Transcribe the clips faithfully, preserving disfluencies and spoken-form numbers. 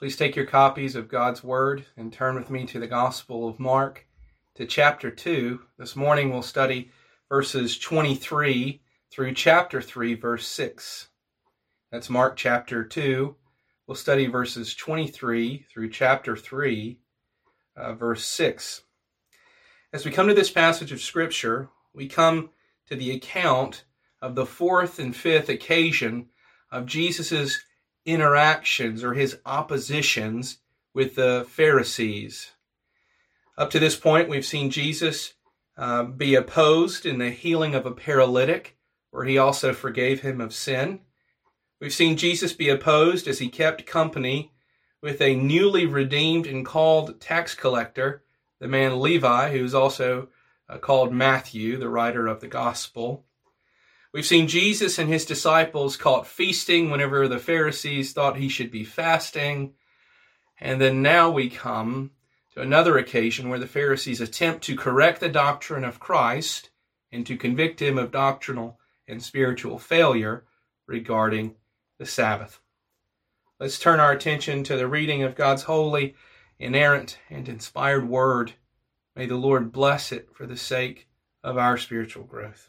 Please take your copies of God's Word and turn with me to the Gospel of Mark, to chapter two. This morning we'll study verses twenty-three through chapter three, verse six. That's Mark chapter two. We'll study verses twenty-three through chapter three, uh, verse six. As we come to this passage of Scripture, we come to the account of the fourth and fifth occasion of Jesus' interactions or his oppositions with the Pharisees. Up to this point, we've seen Jesus uh, be opposed in the healing of a paralytic, where he also forgave him of sin. We've seen Jesus be opposed as he kept company with a newly redeemed and called tax collector, the man Levi, who's also uh, called Matthew, the writer of the gospel. We've seen Jesus and his disciples caught feasting whenever the Pharisees thought he should be fasting. And then now we come to another occasion where the Pharisees attempt to correct the doctrine of Christ and to convict him of doctrinal and spiritual failure regarding the Sabbath. Let's turn our attention to the reading of God's holy, inerrant, and inspired word. May the Lord bless it for the sake of our spiritual growth.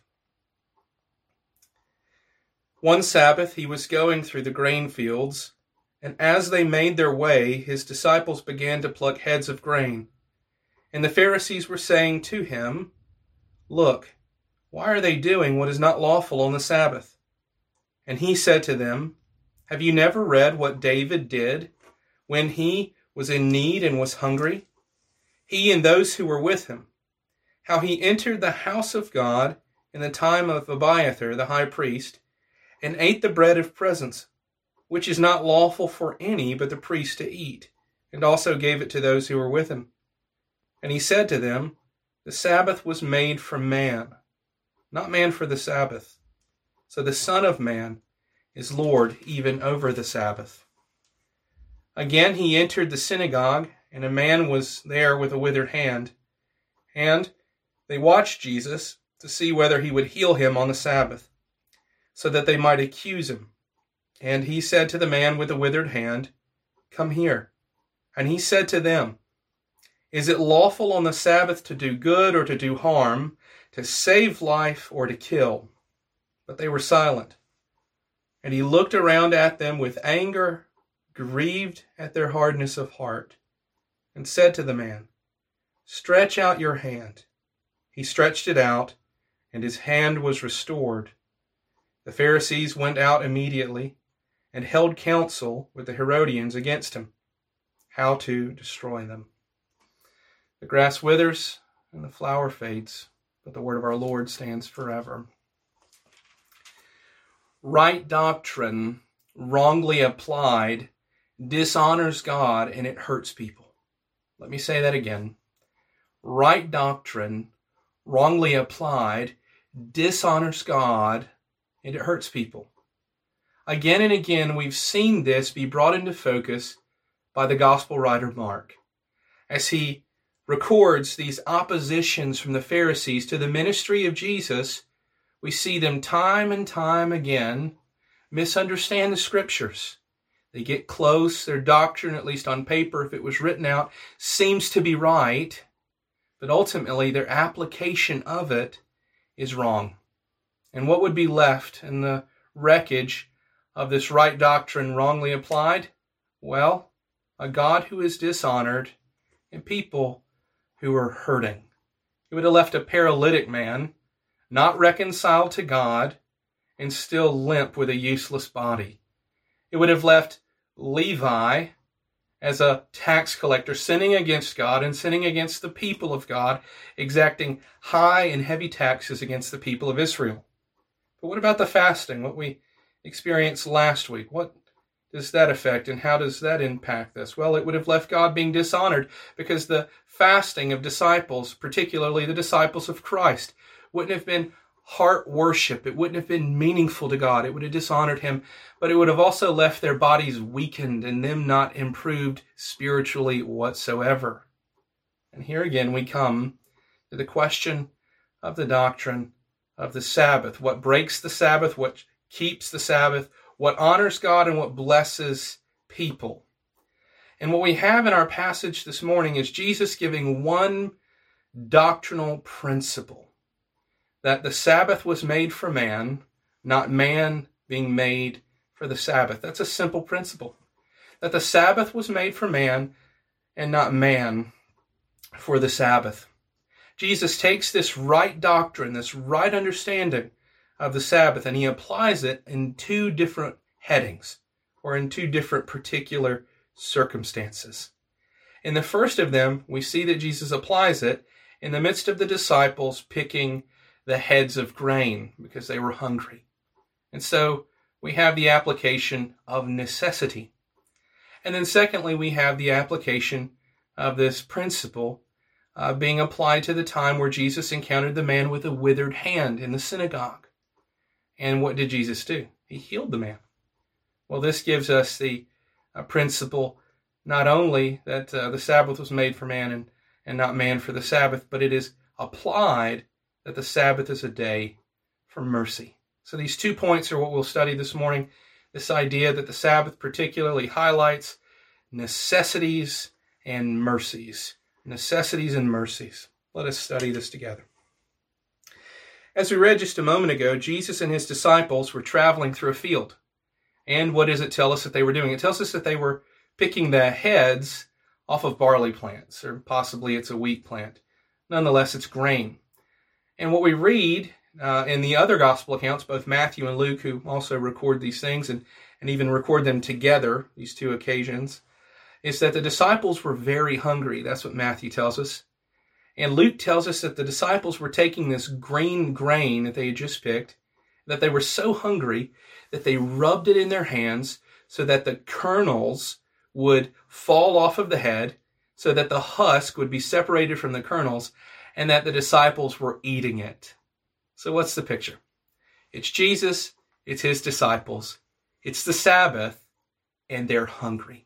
One Sabbath he was going through the grain fields, and as they made their way, his disciples began to pluck heads of grain. And the Pharisees were saying to him, "Look, why are they doing what is not lawful on the Sabbath?" And he said to them, "Have you never read what David did when he was in need and was hungry? He and those who were with him, how he entered the house of God in the time of Abiathar the high priest, and ate the bread of presence, which is not lawful for any but the priest to eat, and also gave it to those who were with him. And he said to them, the Sabbath was made for man, not man for the Sabbath. So the Son of Man is Lord even over the Sabbath." Again he entered the synagogue, and a man was there with a withered hand. And they watched Jesus to see whether he would heal him on the Sabbath, so that they might accuse him. And he said to the man with the withered hand, "Come here." And he said to them, "Is it lawful on the Sabbath to do good or to do harm, to save life or to kill?" But they were silent. And he looked around at them with anger, grieved at their hardness of heart, and said to the man, "Stretch out your hand." He stretched it out, and his hand was restored. The Pharisees went out immediately and held counsel with the Herodians against him, how to destroy them. The grass withers and the flower fades, but the word of our Lord stands forever. Right doctrine, wrongly applied, dishonors God and it hurts people. Let me say that again. Right doctrine, wrongly applied, dishonors God and it hurts people. Again and again, we've seen this be brought into focus by the gospel writer Mark, as he records these oppositions from the Pharisees to the ministry of Jesus. We see them time and time again misunderstand the Scriptures. They get close. Their doctrine, at least on paper, if it was written out, seems to be right, but ultimately their application of it is wrong. And what would be left in the wreckage of this right doctrine wrongly applied? Well, a God who is dishonored and people who are hurting. It would have left a paralytic man, not reconciled to God, and still limp with a useless body. It would have left Levi as a tax collector, sinning against God and sinning against the people of God, exacting high and heavy taxes against the people of Israel. But what about the fasting, what we experienced last week? What does that affect, and how does that impact this? Well, it would have left God being dishonored, because the fasting of disciples, particularly the disciples of Christ, wouldn't have been heart worship. It wouldn't have been meaningful to God. It would have dishonored him, but it would have also left their bodies weakened and them not improved spiritually whatsoever. And here again we come to the question of the doctrine of the Sabbath. What breaks the Sabbath, what keeps the Sabbath, what honors God, and what blesses people. And what we have in our passage this morning is Jesus giving one doctrinal principle, that the Sabbath was made for man, not man being made for the Sabbath. That's a simple principle. That the Sabbath was made for man and not man for the Sabbath. Jesus takes this right doctrine, this right understanding of the Sabbath, and he applies it in two different headings, or in two different particular circumstances. In the first of them, we see that Jesus applies it in the midst of the disciples picking the heads of grain because they were hungry. And so we have the application of necessity. And then secondly, we have the application of this principle uh, being applied to the time where Jesus encountered the man with a withered hand in the synagogue. And what did Jesus do? He healed the man. Well, this gives us the uh, principle not only that uh, the Sabbath was made for man and, and not man for the Sabbath, but it is applied that the Sabbath is a day for mercy. So these two points are what we'll study this morning. This idea that the Sabbath particularly highlights necessities and mercies. Necessities and mercies. Let us study this together. As we read just a moment ago, Jesus and his disciples were traveling through a field. And what does it tell us that they were doing? It tells us that they were picking the heads off of barley plants, or possibly it's a wheat plant. Nonetheless, it's grain. And what we read uh, in the other gospel accounts, both Matthew and Luke, who also record these things and, and even record them together, these two occasions, is that the disciples were very hungry. That's what Matthew tells us. And Luke tells us that the disciples were taking this green grain that they had just picked, that they were so hungry that they rubbed it in their hands so that the kernels would fall off of the head, so that the husk would be separated from the kernels, and that the disciples were eating it. So what's the picture? It's Jesus, it's his disciples, it's the Sabbath, and they're hungry.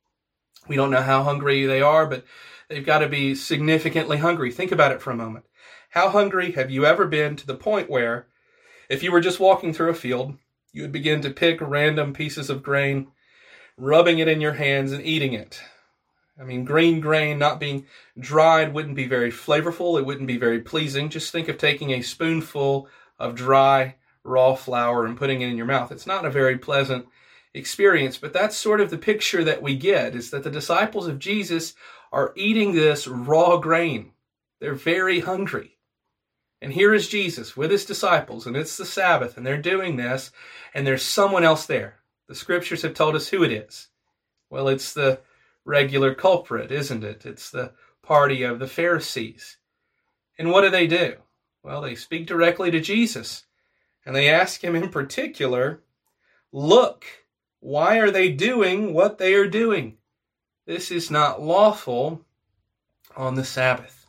We don't know how hungry they are, but they've got to be significantly hungry. Think about it for a moment. How hungry have you ever been to the point where if you were just walking through a field, you would begin to pick random pieces of grain, rubbing it in your hands and eating it? I mean, green grain not being dried wouldn't be very flavorful. It wouldn't be very pleasing. Just think of taking a spoonful of dry, raw flour and putting it in your mouth. It's not a very pleasant experience, but that's sort of the picture that we get, is that the disciples of Jesus are eating this raw grain. They're very hungry. And here is Jesus with his disciples, and it's the Sabbath, and they're doing this, and there's someone else there. The scriptures have told us who it is. Well, it's the regular culprit, isn't it? It's the party of the Pharisees. And what do they do? Well, they speak directly to Jesus, and they ask him in particular, look, why are they doing what they are doing? This is not lawful on the Sabbath.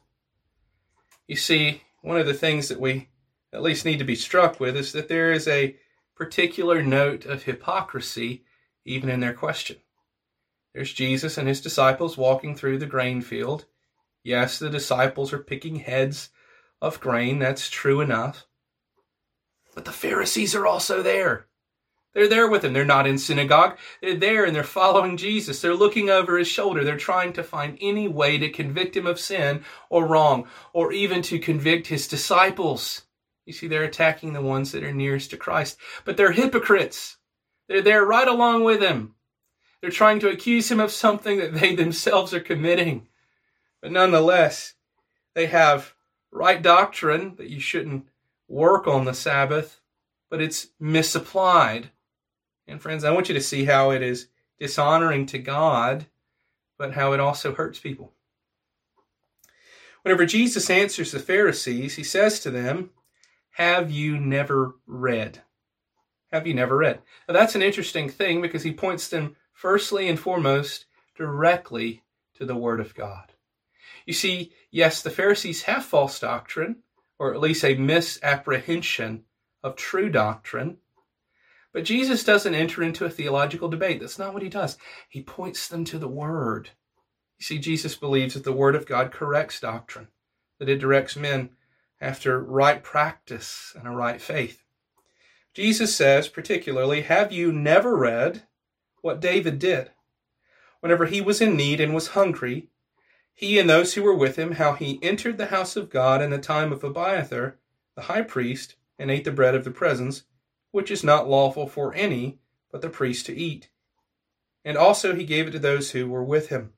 You see, one of the things that we at least need to be struck with is that there is a particular note of hypocrisy even in their question. There's Jesus and his disciples walking through the grain field. Yes, the disciples are picking heads of grain. That's true enough. But the Pharisees are also there. They're there with him. They're not in synagogue. They're there and they're following Jesus. They're looking over his shoulder. They're trying to find any way to convict him of sin or wrong, or even to convict his disciples. You see, they're attacking the ones that are nearest to Christ. But they're hypocrites. They're there right along with him. They're trying to accuse him of something that they themselves are committing. But nonetheless, they have right doctrine that you shouldn't work on the Sabbath, but it's misapplied. And friends, I want you to see how it is dishonoring to God, but how it also hurts people. Whenever Jesus answers the Pharisees, he says to them, have you never read? Have you never read? Now that's an interesting thing because he points them firstly and foremost directly to the Word of God. You see, yes, the Pharisees have false doctrine, or at least a misapprehension of true doctrine. But Jesus doesn't enter into a theological debate. That's not what he does. He points them to the Word. You see, Jesus believes that the Word of God corrects doctrine, that it directs men after right practice and a right faith. Jesus says, particularly, have you never read what David did? whenever he was in need and was hungry, he and those who were with him, how he entered the house of God in the time of Abiathar, the high priest, and ate the bread of the presence, which is not lawful for any but the priest to eat. And also he gave it to those who were with him.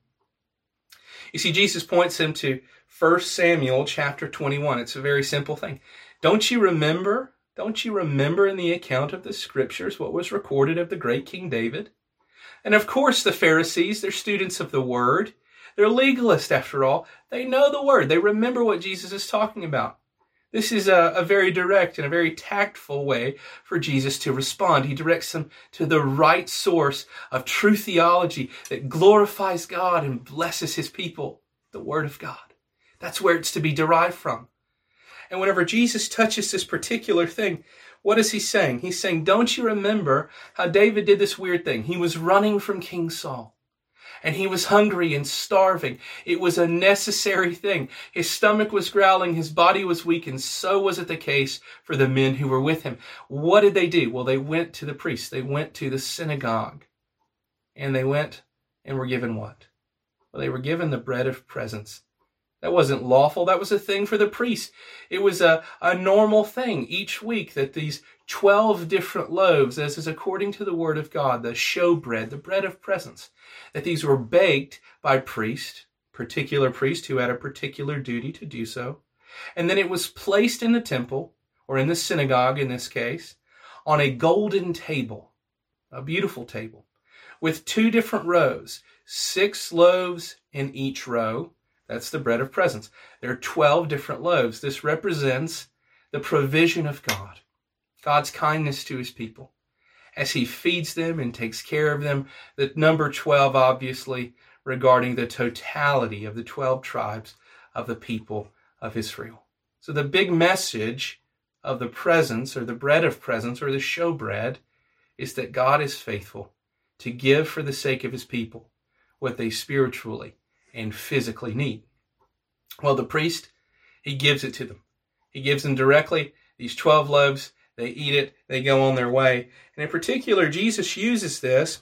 You see, Jesus points him to First Samuel chapter twenty-one. It's a very simple thing. Don't you remember, don't you remember in the account of the scriptures what was recorded of the great King David? And of course the Pharisees, they're students of the word. They're legalists after all. They know the word. They remember what Jesus is talking about. This is a, a very direct and a very tactful way for Jesus to respond. He directs them to the right source of true theology that glorifies God and blesses his people, the Word of God. That's where it's to be derived from. And whenever Jesus touches this particular thing, what is he saying? He's saying, don't you remember how David did this weird thing? He was running from King Saul. And he was hungry and starving. It was a necessary thing. His stomach was growling, his body was weak, and so was it the case for the men who were with him. What did they do? Well, they went to the priest. They went to the synagogue. And they went and were given what? Well, they were given the bread of presence. That wasn't lawful. That was a thing for the priest. It was a, a normal thing each week that these twelve different loaves, as is according to the word of God, the showbread, the bread of presence, that these were baked by priest, particular priest who had a particular duty to do so. And then it was placed in the temple, or in the synagogue in this case, on a golden table, a beautiful table, with two different rows, six loaves in each row. That's the bread of presence. There are twelve different loaves. This represents the provision of God, God's kindness to his people, as he feeds them and takes care of them. The number twelve, obviously, regarding the totality of the twelve tribes of the people of Israel. So the big message of the presence, or the bread of presence, or the showbread, is that God is faithful to give for the sake of his people what they spiritually and physically need. Well, the priest, he gives it to them. He gives them directly these twelve loaves. They eat it. They go on their way. And in particular, Jesus uses this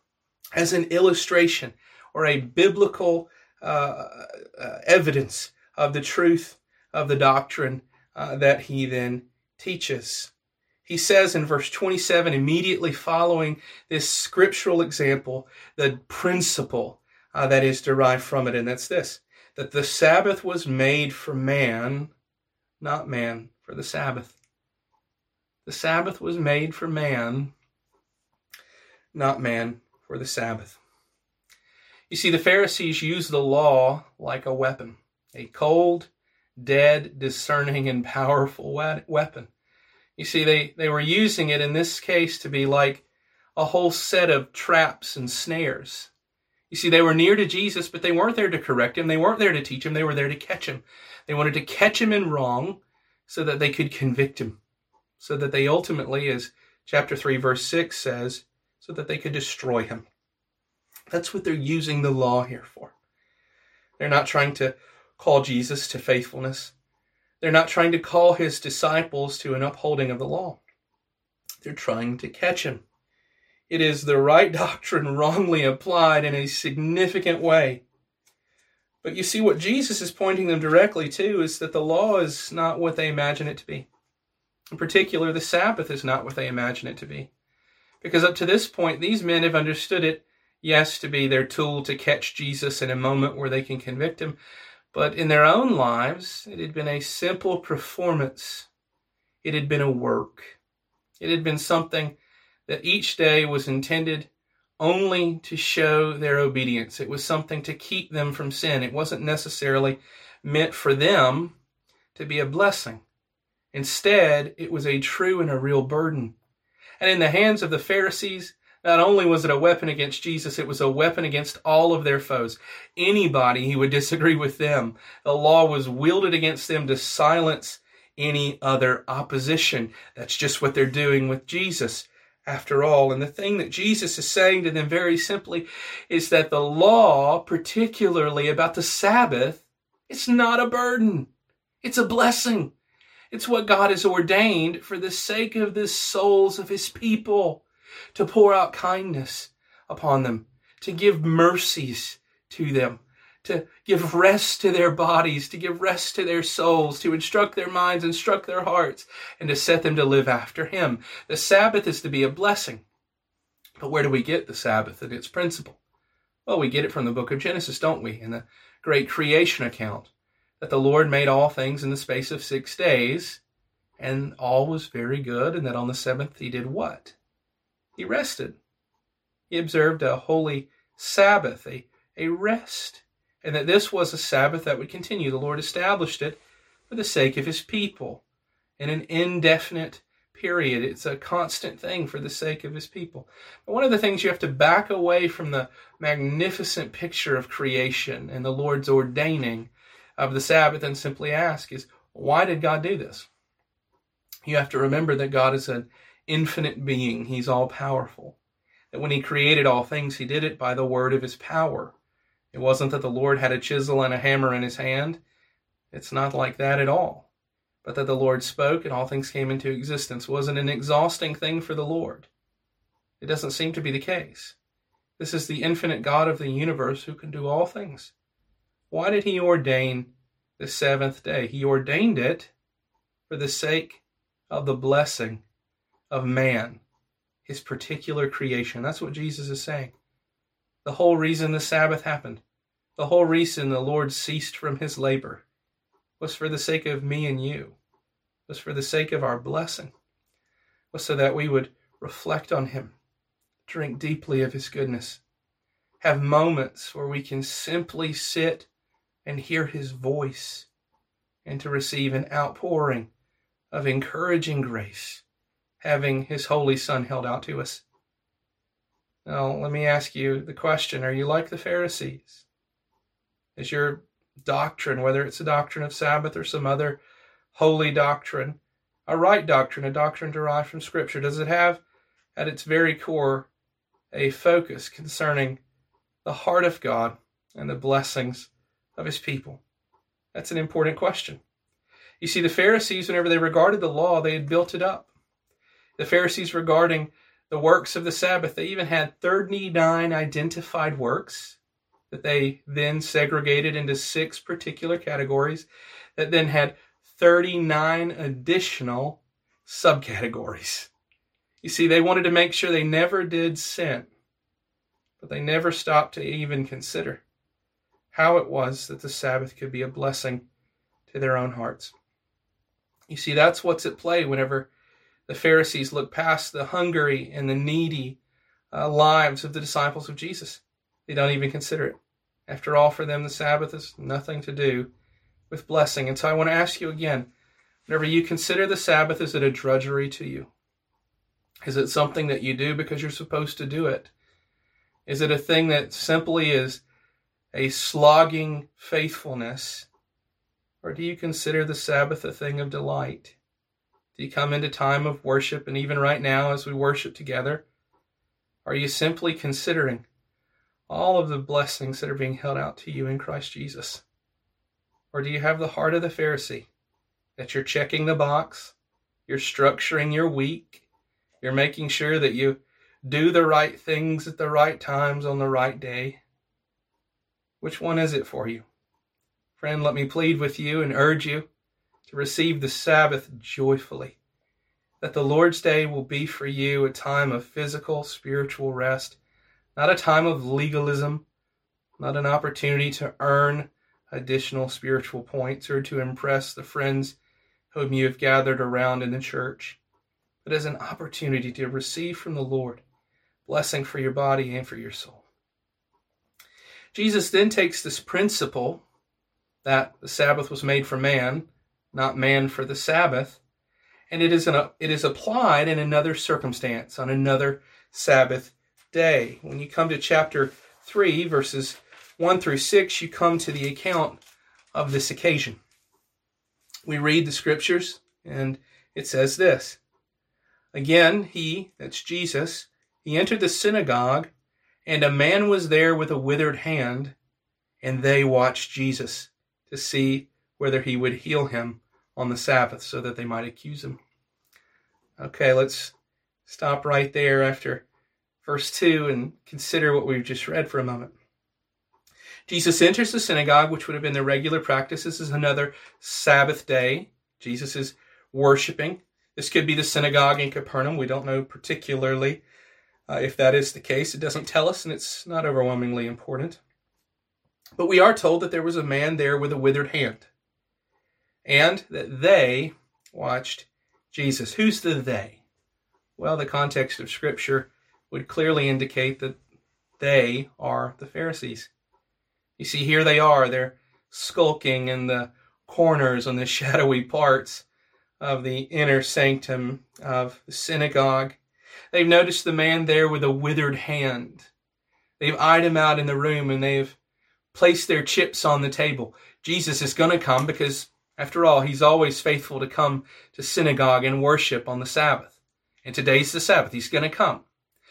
as an illustration or a biblical uh, uh, evidence of the truth of the doctrine uh, that he then teaches. He says in verse twenty-seven, immediately following this scriptural example, the principle Uh, that is derived from it, and that's this, that the Sabbath was made for man, not man for the Sabbath. The Sabbath was made for man, not man for the Sabbath. You see, the Pharisees used the law like a weapon, a cold, dead, discerning, and powerful weapon. You see, they, they were using it in this case to be like a whole set of traps and snares. You see, they were near to Jesus, but they weren't there to correct him. They weren't there to teach him. They were there to catch him. They wanted to catch him in wrong so that they could convict him, so that they ultimately, as chapter three, verse six says, so that they could destroy him. That's what they're using the law here for. They're not trying to call Jesus to faithfulness. They're not trying to call his disciples to an upholding of the law. They're trying to catch him. It is the right doctrine wrongly applied in a significant way. But you see, what Jesus is pointing them directly to is that the law is not what they imagine it to be. In particular, the Sabbath is not what they imagine it to be. Because up to this point, these men have understood it, yes, to be their tool to catch Jesus in a moment where they can convict him. But in their own lives, it had been a simple performance. It had been a work. It had been something that each day was intended only to show their obedience. It was something to keep them from sin. It wasn't necessarily meant for them to be a blessing. Instead, it was a true and a real burden. And in the hands of the Pharisees, not only was it a weapon against Jesus, it was a weapon against all of their foes. Anybody who would disagree with them. The law was wielded against them to silence any other opposition. That's just what they're doing with Jesus, after all. And the thing that Jesus is saying to them very simply is that the law, particularly about the Sabbath, it's not a burden. It's a blessing. It's what God has ordained for the sake of the souls of his people, to pour out kindness upon them, to give mercies to them, to give rest to their bodies, to give rest to their souls, to instruct their minds, instruct their hearts, and to set them to live after him. The Sabbath is to be a blessing. But where do we get the Sabbath and its principle? Well, we get it from the book of Genesis, don't we? In the great creation account, that the Lord made all things in the space of six days, and all was very good, and that on the seventh he did what? He rested. He observed a holy Sabbath, a, a rest, and that this was a Sabbath that would continue. The Lord established it for the sake of his people in an indefinite period. It's a constant thing for the sake of his people. But one of the things you have to back away from the magnificent picture of creation and the Lord's ordaining of the Sabbath and simply ask is, why did God do this? You have to remember that God is an infinite being. He's all-powerful. That when he created all things, he did it by the word of his power. It wasn't that the Lord had a chisel and a hammer in his hand. It's not like that at all. But that the Lord spoke and all things came into existence. Wasn't an exhausting thing for the Lord. It doesn't seem to be the case. This is the infinite God of the universe who can do all things. Why did he ordain the seventh day? He ordained it for the sake of the blessing of man, his particular creation. That's what Jesus is saying. The whole reason the Sabbath happened, the whole reason the Lord ceased from his labor, was for the sake of me and you, was for the sake of our blessing, was so that we would reflect on him, drink deeply of his goodness, have moments where we can simply sit and hear his voice, and to receive an outpouring of encouraging grace, having his holy Son held out to us. Now, let me ask you the question, are you like the Pharisees? Is your doctrine, whether it's a doctrine of Sabbath or some other holy doctrine, a right doctrine, a doctrine derived from Scripture? Does it have at its very core a focus concerning the heart of God and the blessings of his people? That's an important question. You see, the Pharisees, whenever they regarded the law, they had built it up. The Pharisees regarding the works of the Sabbath, they even had thirty-nine identified works that they then segregated into six particular categories that then had thirty-nine additional subcategories. You see, they wanted to make sure they never did sin, but they never stopped to even consider how it was that the Sabbath could be a blessing to their own hearts. You see, that's what's at play whenever the Pharisees look past the hungry and the needy uh, lives of the disciples of Jesus. They don't even consider it. After all, for them, the Sabbath is nothing to do with blessing. And so I want to ask you again, whenever you consider the Sabbath, is it a drudgery to you? Is it something that you do because you're supposed to do it? Is it a thing that simply is a slogging faithfulness? Or do you consider the Sabbath a thing of delight? Do you come into time of worship, and even right now as we worship together, are you simply considering all of the blessings that are being held out to you in Christ Jesus? Or do you have the heart of the Pharisee, that you're checking the box, you're structuring your week, you're making sure that you do the right things at the right times on the right day? Which one is it for you? Friend, let me plead with you and urge you to receive the Sabbath joyfully, that the Lord's Day will be for you a time of physical, spiritual rest, not a time of legalism, not an opportunity to earn additional spiritual points or to impress the friends whom you have gathered around in the church, but as an opportunity to receive from the Lord blessing for your body and for your soul. Jesus then takes this principle that the Sabbath was made for man, not man for the Sabbath, and it is an, it is applied in another circumstance, on another Sabbath day. When you come to chapter three, verses one through six, you come to the account of this occasion. We read the scriptures, and it says this: Again, he, that's Jesus, he entered the synagogue, and a man was there with a withered hand, and they watched Jesus to see whether he would heal him on the Sabbath, so that they might accuse him. Okay, let's stop right there after verse two, and consider what we've just read for a moment. Jesus enters the synagogue, which would have been the regular practice. This is another Sabbath day. Jesus is worshiping. This could be the synagogue in Capernaum. We don't know particularly uh, if that is the case. It doesn't tell us, and it's not overwhelmingly important. But we are told that there was a man there with a withered hand, and that they watched Jesus. Who's the they? Well, the context of Scripture would clearly indicate that they are the Pharisees. You see, here they are. They're skulking in the corners on the shadowy parts of the inner sanctum of the synagogue. They've noticed the man there with a withered hand. They've eyed him out in the room, and they've placed their chips on the table. Jesus is going to come because, after all, he's always faithful to come to synagogue and worship on the Sabbath. And today's the Sabbath. He's going to come.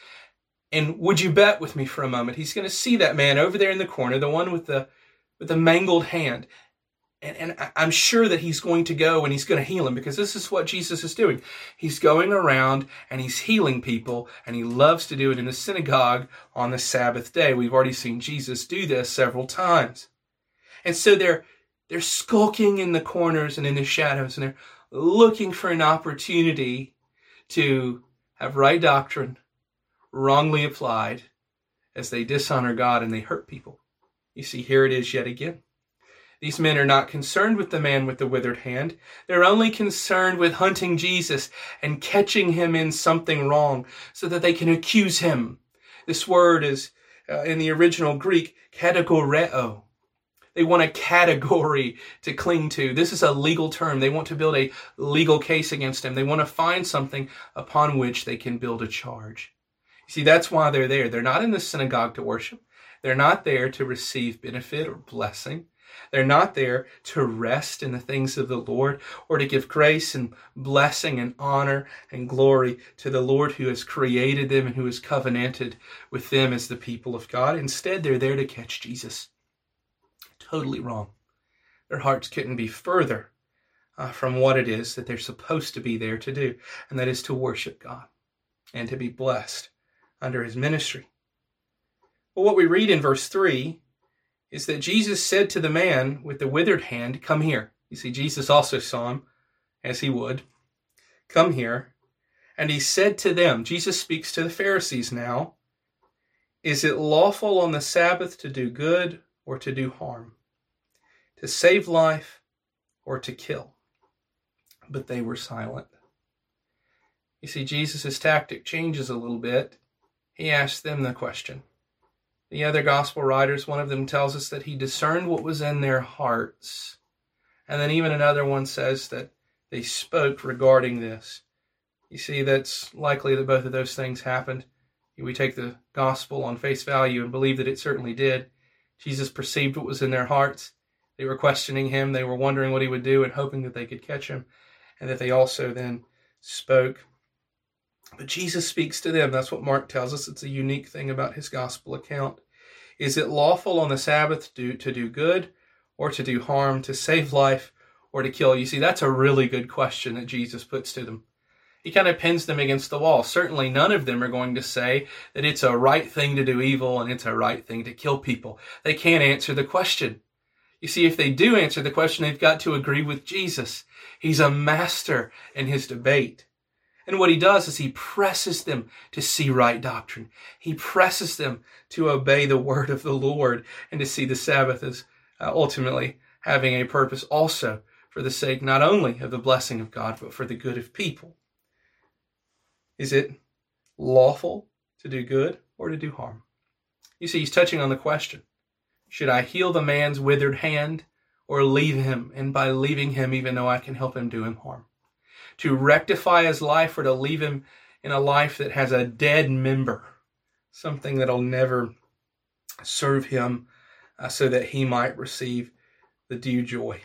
And would you bet with me for a moment, he's going to see that man over there in the corner, the one with the with the mangled hand. And, and I'm sure that he's going to go and he's going to heal him, because this is what Jesus is doing. He's going around and he's healing people, and he loves to do it in the synagogue on the Sabbath day. We've already seen Jesus do this several times. And so they're they're skulking in the corners and in the shadows, and they're looking for an opportunity to have right doctrine wrongly applied as they dishonor God and they hurt people. You see, here it is yet again. These men are not concerned with the man with the withered hand. They're only concerned with hunting Jesus and catching him in something wrong so that they can accuse him. This word is, uh, in the original Greek, kategoreo. They want a category to cling to. This is a legal term. They want to build a legal case against him. They want to find something upon which they can build a charge. You see, that's why they're there. They're not in the synagogue to worship. They're not there to receive benefit or blessing. They're not there to rest in the things of the Lord or to give grace and blessing and honor and glory to the Lord who has created them and who has covenanted with them as the people of God. Instead, they're there to catch Jesus. Totally wrong. Their hearts couldn't be further uh, from what it is that they're supposed to be there to do, and that is to worship God and to be blessed under his ministry. Well, what we read in verse three is that Jesus said to the man with the withered hand, "Come here." You see, Jesus also saw him, as he would. "Come here." And he said to them, Jesus speaks to the Pharisees now, "Is it lawful on the Sabbath to do good or to do harm, to save life or to kill?" But they were silent. You see, Jesus' tactic changes a little bit. He asked them the question. The other gospel writers, one of them tells us that he discerned what was in their hearts. And then even another one says that they spoke regarding this. You see, that's likely that both of those things happened. We take the gospel on face value and believe that it certainly did. Jesus perceived what was in their hearts. They were questioning him. They were wondering what he would do and hoping that they could catch him, and that they also then spoke. But Jesus speaks to them. That's what Mark tells us. It's a unique thing about his gospel account. Is it lawful on the Sabbath to, to do good or to do harm, to save life or to kill? You see, that's a really good question that Jesus puts to them. He kind of pins them against the wall. Certainly none of them are going to say that it's a right thing to do evil and it's a right thing to kill people. They can't answer the question. You see, if they do answer the question, they've got to agree with Jesus. He's a master in his debate. And what he does is he presses them to see right doctrine. He presses them to obey the word of the Lord and to see the Sabbath as uh, ultimately having a purpose also for the sake not only of the blessing of God, but for the good of people. Is it lawful to do good or to do harm? You see, he's touching on the question. Should I heal the man's withered hand or leave him? And by leaving him, even though I can help him, do him harm. To rectify his life or to leave him in a life that has a dead member, something that'll never serve him uh, so that he might receive the due joy.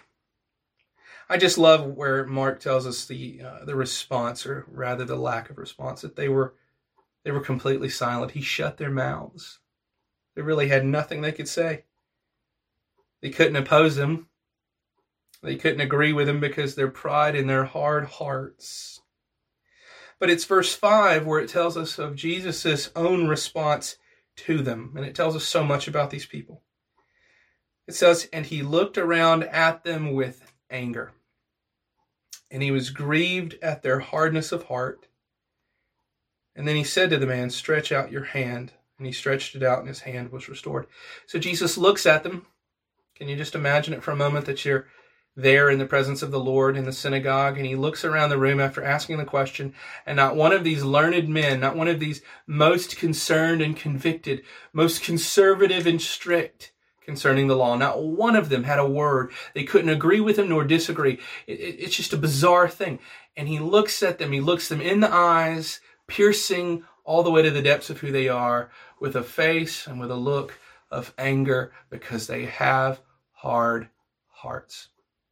I just love where Mark tells us the uh, the response, or rather the lack of response, that they were they were completely silent. He shut their mouths. They really had nothing they could say. They couldn't oppose him. They couldn't agree with him because their pride and their hard hearts But it's verse five where it tells us of Jesus' own response to them. And it tells us so much about these people. It says, and he looked around at them with anger. And he was grieved at their hardness of heart. And then he said to the man, stretch out your hand. And he stretched it out, and his hand was restored. So Jesus looks at them. Can you just imagine it for a moment that you're there in the presence of the Lord in the synagogue, and he looks around the room after asking the question, and not one of these learned men, not one of these most concerned and convicted, most conservative and strict concerning the law, not one of them had a word. They couldn't agree with him nor disagree. It, it, it's just a bizarre thing. And he looks at them, he looks them in the eyes, piercing all the way to the depths of who they are, with a face and with a look of anger, because they have hard hearts.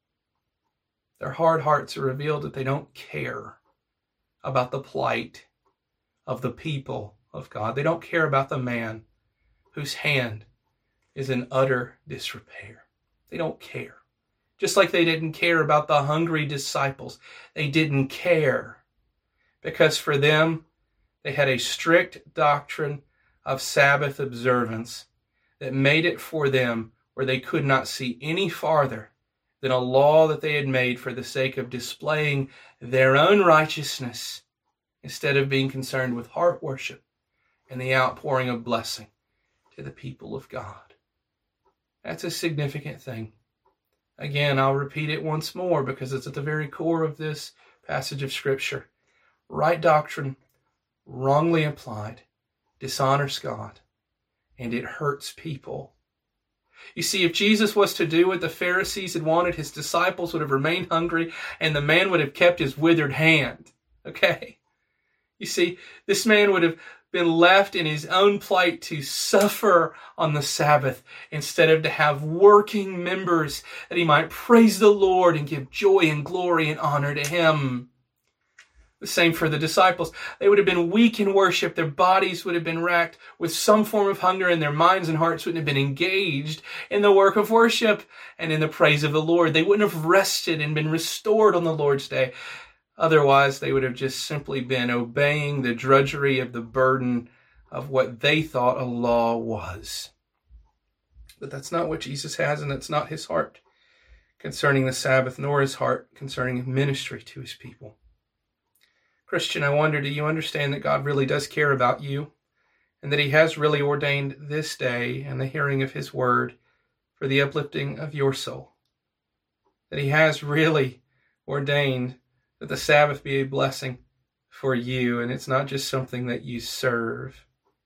Their hard hearts are revealed that they don't care about the plight of the people of God. They don't care about the man whose hand is in utter disrepair. They don't care. Just like they didn't care about the hungry disciples. They didn't care because for them, they had a strict doctrine of Sabbath observance that made it for them where they could not see any farther than a law that they had made for the sake of displaying their own righteousness instead of being concerned with heart worship and the outpouring of blessing to the people of God. That's a significant thing. Again, I'll repeat it once more because it's at the very core of this passage of Scripture. Right doctrine, wrongly applied, dishonors God, and it hurts people. You see, if Jesus was to do what the Pharisees had wanted, his disciples would have remained hungry and the man would have kept his withered hand. Okay? You see, this man would have been left in his own plight to suffer on the Sabbath instead of to have working members that he might praise the Lord and give joy and glory and honor to him. The same for the disciples. They would have been weak in worship. Their bodies would have been racked with some form of hunger, and their minds and hearts wouldn't have been engaged in the work of worship and in the praise of the Lord. They wouldn't have rested and been restored on the Lord's day. Otherwise, they would have just simply been obeying the drudgery of the burden of what they thought a law was. But that's not what Jesus has, and that's not his heart concerning the Sabbath, nor his heart concerning ministry to his people. Christian, I wonder, do you understand that God really does care about you and that he has really ordained this day and the hearing of his word for the uplifting of your soul? That he has really ordained that the Sabbath be a blessing for you, and it's not just something that you serve.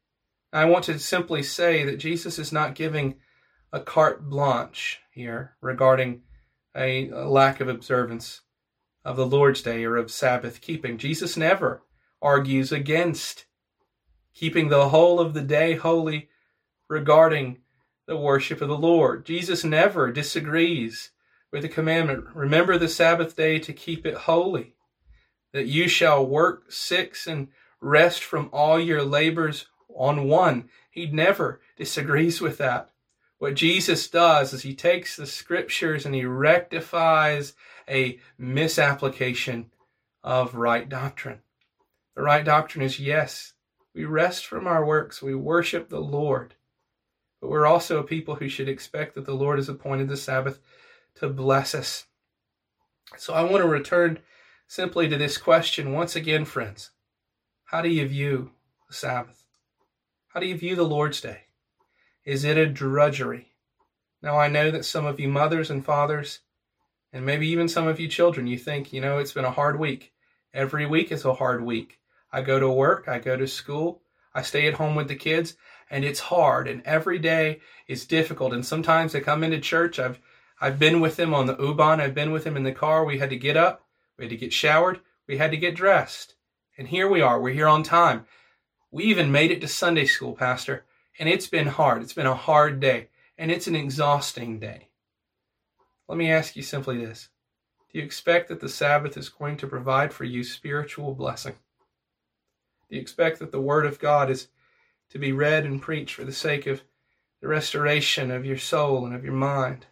I want to simply say that Jesus is not giving a carte blanche here regarding a, a lack of observance of the Lord's Day or of Sabbath keeping. Jesus never argues against keeping the whole of the day holy regarding the worship of the Lord. Jesus never disagrees with the commandment, remember the Sabbath day to keep it holy, that you shall work six and rest from all your labors on one. He never disagrees with that. What Jesus does is he takes the scriptures and he rectifies a misapplication of right doctrine. The right doctrine is, yes, we rest from our works, we worship the Lord, but we're also a people who should expect that the Lord has appointed the Sabbath to bless us. So I want to return simply to this question once again, friends. How do you view the Sabbath? How do you view the Lord's Day? Is it a drudgery? Now, I know that some of you mothers and fathers, and maybe even some of you children, you think, you know, it's been a hard week. Every week is a hard week. I go to work, I go to school, I stay at home with the kids, and it's hard, and every day is difficult. And sometimes they come into church. I've I've been with them on the U-Bahn. I've been with them in the car. We had to get up. We had to get showered. We had to get dressed. And here we are. We're here on time. We even made it to Sunday school, Pastor. And it's been hard. It's been a hard day. And it's an exhausting day. Let me ask you simply this. Do you expect that the Sabbath is going to provide for you spiritual blessing? Do you expect that the Word of God is to be read and preached for the sake of the restoration of your soul and of your mind?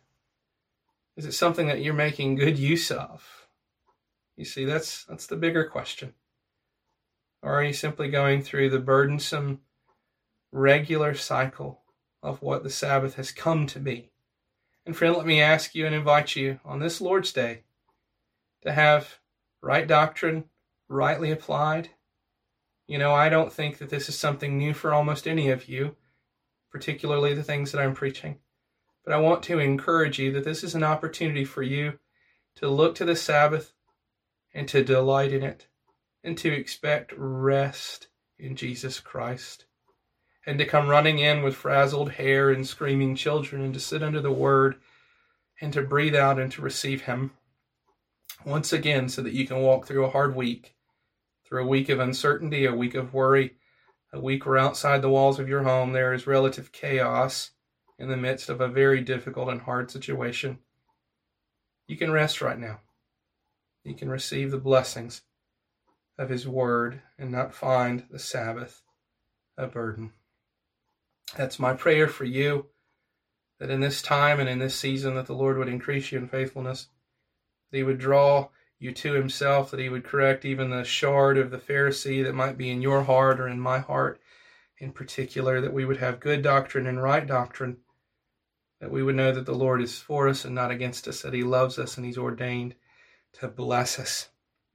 Is it something that you're making good use of? You see, that's that's the bigger question. Or are you simply going through the burdensome, regular cycle of what the Sabbath has come to be? And friend, let me ask you and invite you on this Lord's Day to have right doctrine rightly applied. You know, I don't think that this is something new for almost any of you, particularly the things that I'm preaching. But I want to encourage you that this is an opportunity for you to look to the Sabbath and to delight in it, and to expect rest in Jesus Christ, and to come running in with frazzled hair and screaming children, and to sit under the Word and to breathe out and to receive Him once again, so that you can walk through a hard week, through a week of uncertainty, a week of worry, a week where outside the walls of your home there is relative chaos in the midst of a very difficult and hard situation. You can rest right now. You can receive the blessings of His Word and not find the Sabbath a burden. That's my prayer for you, that in this time and in this season that the Lord would increase you in faithfulness, that He would draw you to Himself, that He would correct even the shard of the Pharisee that might be in your heart or in my heart in particular, that we would have good doctrine and right doctrine, that we would know that the Lord is for us and not against us, that He loves us and He's ordained to bless us.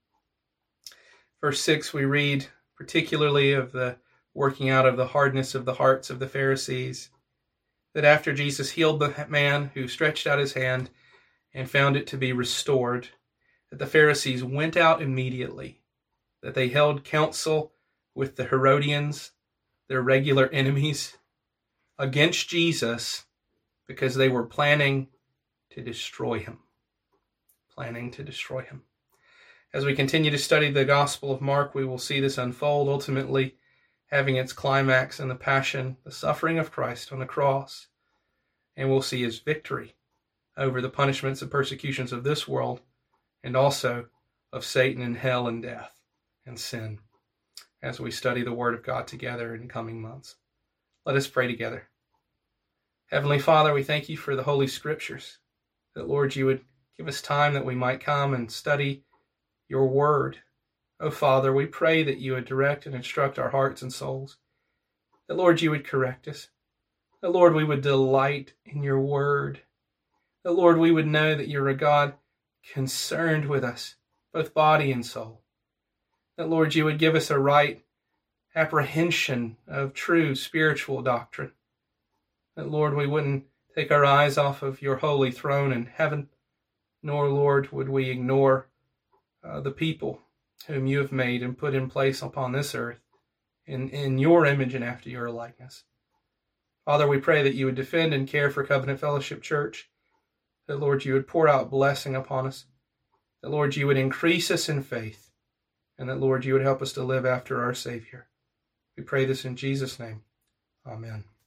Verse six, we read particularly of the working out of the hardness of the hearts of the Pharisees, that after Jesus healed the man who stretched out his hand and found it to be restored, that the Pharisees went out immediately, that they held counsel with the Herodians, their regular enemies, against Jesus because they were planning to destroy Him. Planning to destroy Him. As we continue to study the Gospel of Mark, we will see this unfold, ultimately having its climax in the passion, the suffering of Christ on the cross. And we'll see His victory over the punishments and persecutions of this world, and also of Satan and hell and death and sin, as we study the Word of God together in coming months. Let us pray together. Heavenly Father, we thank You for the Holy Scriptures, that, Lord, You would give us time that we might come and study Your Word. Oh, Father, we pray that You would direct and instruct our hearts and souls, that, Lord, You would correct us, that, Lord, we would delight in Your Word, that, Lord, we would know that You're a God concerned with us, both body and soul, that, Lord, You would give us a right apprehension of true spiritual doctrine, that, Lord, we wouldn't take our eyes off of Your holy throne in heaven, nor, Lord, would we ignore uh, the people whom You have made and put in place upon this earth in, in Your image and after Your likeness. Father, we pray that You would defend and care for Covenant Fellowship Church, that, Lord, You would pour out blessing upon us, that, Lord, You would increase us in faith, and that, Lord, You would help us to live after our Savior. We pray this in Jesus' name. Amen.